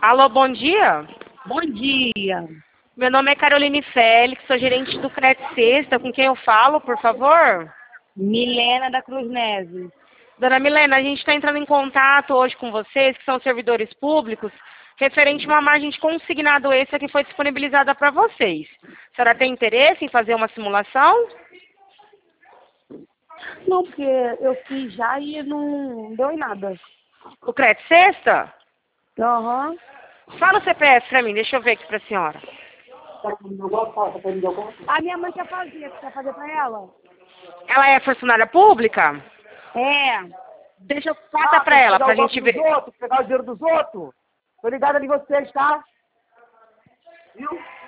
Alô, bom dia. Bom dia. Meu nome é Caroline Félix, sou gerente do Credit Sexta. Com quem eu falo, por favor? Milena da Cruz Neves. Dona Milena, a gente está entrando em contato hoje com vocês, que são servidores públicos, referente a uma margem de consignado extra que foi disponibilizada para vocês. A senhora tem interesse em fazer uma simulação? Não, porque eu fiz já e não deu em nada. O Credit Sexta? Aham. Fala o CPF para mim, deixa eu ver aqui para a senhora. A minha mãe quer fazer pra ela? Ela é funcionária pública? É. Deixa eu passar para ela, para a gente ver. Pegar o dinheiro dos outros. Tô ligado ali vocês, tá? Viu?